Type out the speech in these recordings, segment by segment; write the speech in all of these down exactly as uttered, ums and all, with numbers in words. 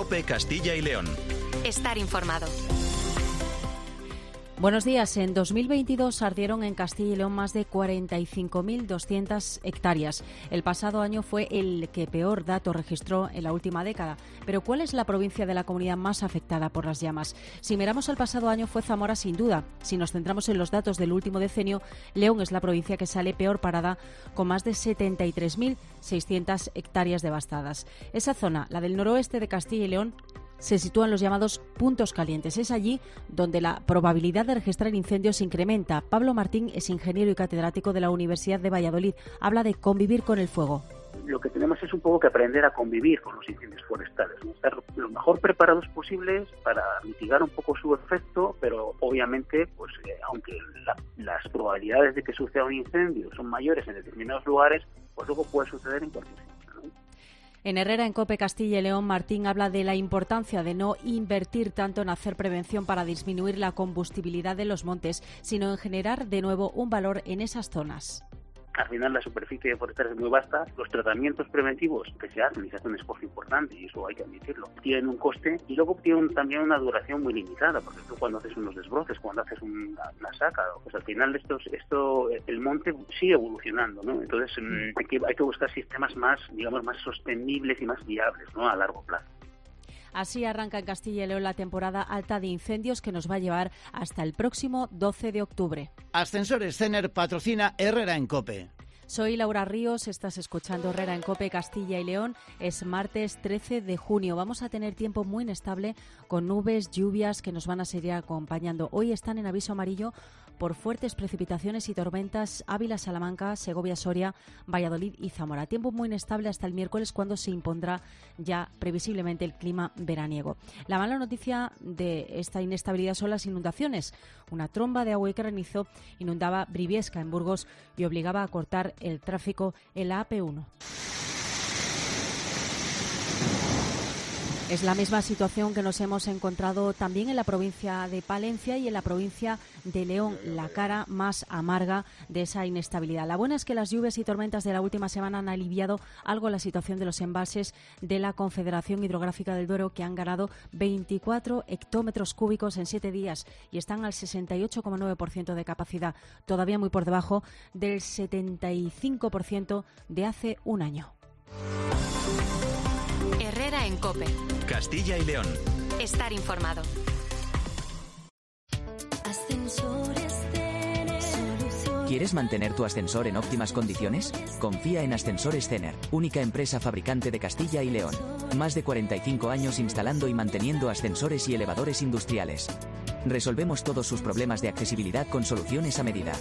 COPE Castilla y León. Estar informado. Buenos días. En dos mil veintidós ardieron en Castilla y León más de cuarenta y cinco mil doscientas hectáreas. El pasado año fue el que peor dato registró en la última década. Pero ¿cuál es la provincia de la comunidad más afectada por las llamas? Si miramos al pasado año fue Zamora sin duda. Si nos centramos en los datos del último decenio, León es la provincia que sale peor parada con más de setenta y tres mil seiscientas hectáreas devastadas. Esa zona, la del noroeste de Castilla y León, se sitúan los llamados puntos calientes. Es allí donde la probabilidad de registrar incendios incrementa. Pablo Martín es ingeniero y catedrático de la Universidad de Valladolid. Habla de convivir con el fuego. Lo que tenemos es un poco que aprender a convivir con los incendios forestales, ¿no? Estar lo mejor preparados posibles para mitigar un poco su efecto, pero obviamente, pues eh, aunque la, las probabilidades de que suceda un incendio son mayores en determinados lugares, pues luego puede suceder en cualquier sitio, ¿no? En Herrera, en COPE Castilla y León, Martín habla de la importancia de no invertir tanto en hacer prevención para disminuir la combustibilidad de los montes, sino en generar de nuevo un valor en esas zonas. Al final la superficie forestal es muy vasta, los tratamientos preventivos que se hacen y se hace un esfuerzo importante, y eso hay que admitirlo, tienen un coste y luego tienen también una duración muy limitada, porque tú cuando haces unos desbroces, cuando haces una, una saca, pues al final esto, esto el monte sigue evolucionando, ¿no? Entonces mm. hay, que, hay que buscar sistemas más, digamos, más sostenibles y más viables, ¿no?, a largo plazo. Así arranca en Castilla y León la temporada alta de incendios que nos va a llevar hasta el próximo doce de octubre. Ascensores Cener patrocina Herrera en COPE. Soy Laura Ríos, estás escuchando Herrera en COPE Castilla y León. Es martes trece de junio. Vamos a tener tiempo muy inestable con nubes, lluvias que nos van a seguir acompañando. Hoy están en aviso amarillo por fuertes precipitaciones y tormentas Ávila, Salamanca, Segovia, Soria, Valladolid y Zamora. Tiempo muy inestable hasta el miércoles, cuando se impondrá ya previsiblemente el clima veraniego. La mala noticia de esta inestabilidad son las inundaciones. Una tromba de agua y granizo inundaba Briviesca, en Burgos, y obligaba a cortar el tráfico en la A P uno. Es la misma situación que nos hemos encontrado también en la provincia de Palencia y en la provincia de León, la cara más amarga de esa inestabilidad. La buena es que las lluvias y tormentas de la última semana han aliviado algo la situación de los embalses de la Confederación Hidrográfica del Duero, que han ganado veinticuatro hectómetros cúbicos en siete días y están al sesenta y ocho coma nueve por ciento de capacidad, todavía muy por debajo del setenta y cinco por ciento de hace un año. Herrera en COPE. Castilla y León. Estar informado. ¿Quieres mantener tu ascensor en óptimas condiciones? Confía en Ascensores Cener, única empresa fabricante de Castilla y León. Más de cuarenta y cinco años instalando y manteniendo ascensores y elevadores industriales. Resolvemos todos sus problemas de accesibilidad con soluciones a medida.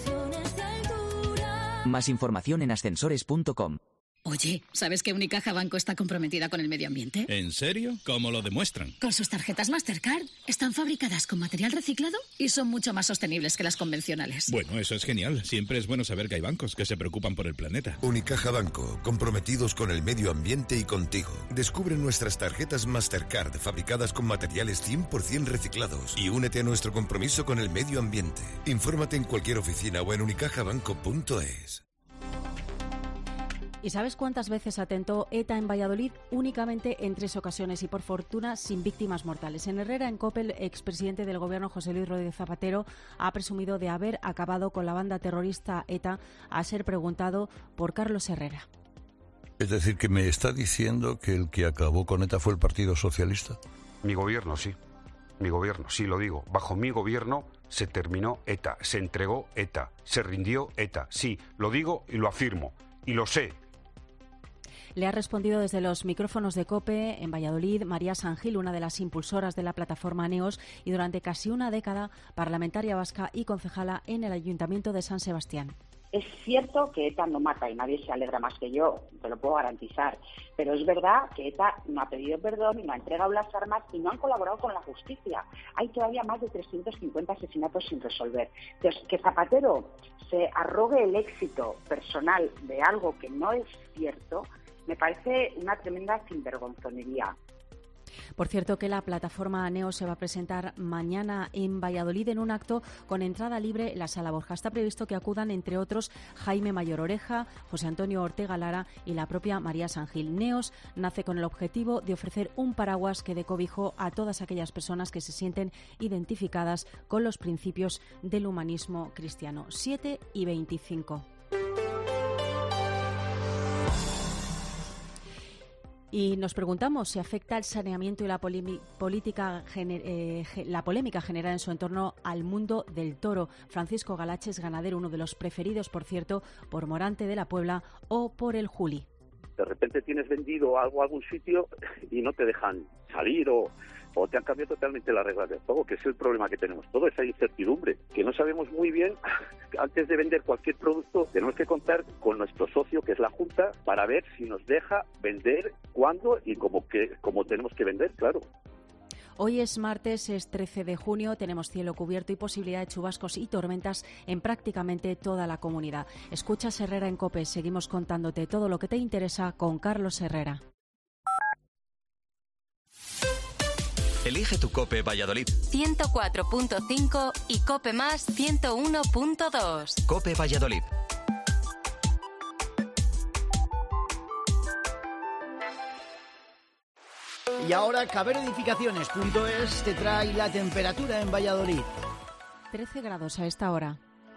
Más información en ascensores punto com. Oye, ¿sabes que Unicaja Banco está comprometida con el medio ambiente? ¿En serio? ¿Cómo lo demuestran? Con sus tarjetas Mastercard. Están fabricadas con material reciclado y son mucho más sostenibles que las convencionales. Bueno, eso es genial. Siempre es bueno saber que hay bancos que se preocupan por el planeta. Unicaja Banco, comprometidos con el medio ambiente y contigo. Descubre nuestras tarjetas Mastercard fabricadas con materiales cien por ciento reciclados y únete a nuestro compromiso con el medio ambiente. Infórmate en cualquier oficina o en unicaja banco punto es. ¿Y sabes cuántas veces atentó ETA en Valladolid? Únicamente en tres ocasiones y, por fortuna, sin víctimas mortales. En Herrera, en COPE, el expresidente del Gobierno, José Luis Rodríguez Zapatero, ha presumido de haber acabado con la banda terrorista ETA, a ser preguntado por Carlos Herrera. Es decir, que me está diciendo que el que acabó con ETA fue el Partido Socialista. Mi gobierno, sí. Mi gobierno, sí lo digo. Bajo mi gobierno se terminó ETA, se entregó ETA, se rindió ETA. Sí, lo digo y lo afirmo. Y lo sé. Le ha respondido desde los micrófonos de COPE en Valladolid María Sangil, una de las impulsoras de la plataforma NEOS y durante casi una década parlamentaria vasca y concejala en el Ayuntamiento de San Sebastián. Es cierto que ETA no mata y nadie se alegra más que yo, te lo puedo garantizar, pero es verdad que ETA no ha pedido perdón y no ha entregado las armas y no han colaborado con la justicia. Hay todavía más de trescientos cincuenta asesinatos sin resolver. Entonces, que Zapatero se arrogue el éxito personal de algo que no es cierto, me parece una tremenda sinvergonzonería. Por cierto, que la plataforma Neo se va a presentar mañana en Valladolid en un acto con entrada libre en la Sala Borja. Está previsto que acudan, entre otros, Jaime Mayor Oreja, José Antonio Ortega Lara y la propia María Sangil. Neos nace con el objetivo de ofrecer un paraguas que dé cobijo a todas aquellas personas que se sienten identificadas con los principios del humanismo cristiano. siete y veinticinco. Y nos preguntamos si afecta el saneamiento y la, política, eh, la polémica generada en su entorno al mundo del toro. Francisco Galaches, ganadero, uno de los preferidos, por cierto, por Morante de la Puebla o por el Juli. De repente tienes vendido algo a algún sitio y no te dejan salir o... o te han cambiado totalmente las reglas del juego, que es el problema que tenemos. Todo esa incertidumbre, que no sabemos muy bien, antes de vender cualquier producto, tenemos que contar con nuestro socio, que es la Junta, para ver si nos deja vender, cuándo y cómo, que, cómo tenemos que vender, claro. Hoy es martes, es trece de junio, tenemos cielo cubierto y posibilidad de chubascos y tormentas en prácticamente toda la comunidad. Escuchas Herrera en COPE, seguimos contándote todo lo que te interesa con Carlos Herrera. Elige tu COPE Valladolid. ciento cuatro punto cinco y COPE Más ciento uno punto dos. COPE Valladolid. Y ahora Cabero Edificaciones punto es te trae la temperatura en Valladolid. trece grados a esta hora.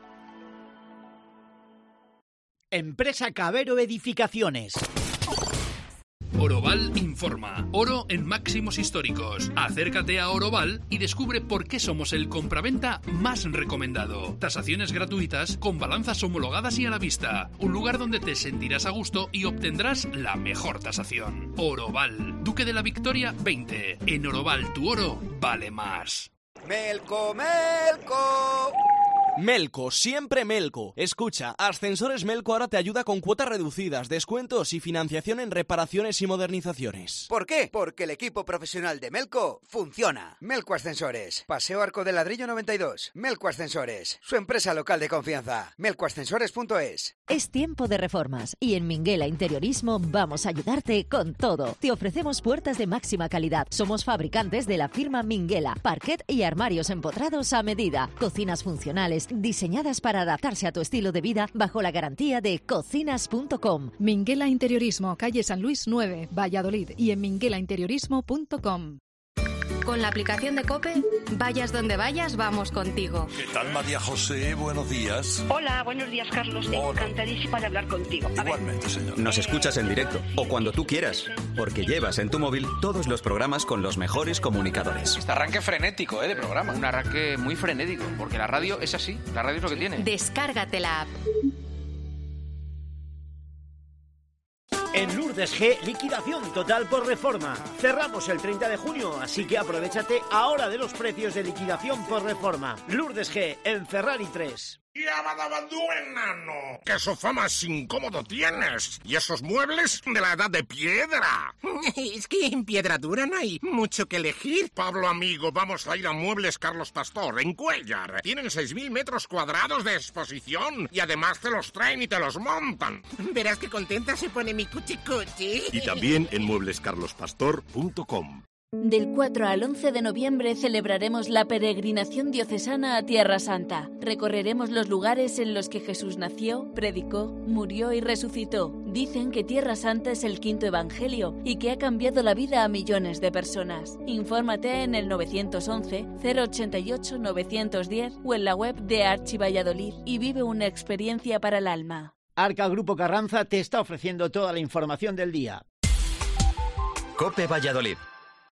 Empresa Cabero Edificaciones. Oroval informa. Oro en máximos históricos. Acércate a Oroval y descubre por qué somos el compraventa más recomendado. Tasaciones gratuitas con balanzas homologadas y a la vista. Un lugar donde te sentirás a gusto y obtendrás la mejor tasación. Oroval, Duque de la Victoria veinte. En Oroval tu oro vale más. Melco, Melco. Melco, siempre Melco. Escucha, Ascensores Melco ahora te ayuda con cuotas reducidas, descuentos y financiación en reparaciones y modernizaciones. ¿Por qué? Porque el equipo profesional de Melco funciona. Melco Ascensores, Paseo Arco del Ladrillo noventa y dos. Melco Ascensores, su empresa local de confianza. melco ascensores punto es. Es tiempo de reformas y en Minguela Interiorismo vamos a ayudarte con todo. Te ofrecemos puertas de máxima calidad. Somos fabricantes de la firma Minguela, parquet y armarios empotrados a medida, cocinas funcionales diseñadas para adaptarse a tu estilo de vida bajo la garantía de cocinas punto com. Minguela Interiorismo, calle San Luis nueve, Valladolid, y en minguela interiorismo punto com. Con la aplicación de COPE, vayas donde vayas, vamos contigo. ¿Qué tal, María José? Buenos días. Hola, buenos días, Carlos. Encantadísima de hablar contigo. A Igualmente, señor. Nos escuchas en directo o cuando tú quieras, porque llevas en tu móvil todos los programas con los mejores comunicadores. Este arranque frenético, ¿eh? De programa. Un arranque muy frenético, porque la radio es así. La radio es lo que tiene. Descárgate la app. En Lourdes G, liquidación total por reforma. Cerramos el treinta de junio, así que aprovéchate ahora de los precios de liquidación por reforma. Lourdes G, en Ferrari tres. ¡Ya badabandú, enano! ¡Qué sofá más incómodo tienes! ¿Y esos muebles de la edad de piedra? Es que en piedra dura no hay mucho que elegir. Pablo, amigo, vamos a ir a Muebles Carlos Pastor, en Cuéllar. Tienen seis mil metros cuadrados de exposición y además te los traen y te los montan. Verás qué contenta se pone mi cuchi cuchi. Y también en muebles carlos pastor punto com. Del cuatro al once de noviembre celebraremos la peregrinación diocesana a Tierra Santa. Recorreremos los lugares en los que Jesús nació, predicó, murió y resucitó. Dicen que Tierra Santa es el quinto evangelio y que ha cambiado la vida a millones de personas. Infórmate en el nueve once, cero ochenta y ocho, novecientos diez o en la web de Archi Valladolid y vive una experiencia para el alma. Arca Grupo Carranza te está ofreciendo toda la información del día. COPE Valladolid.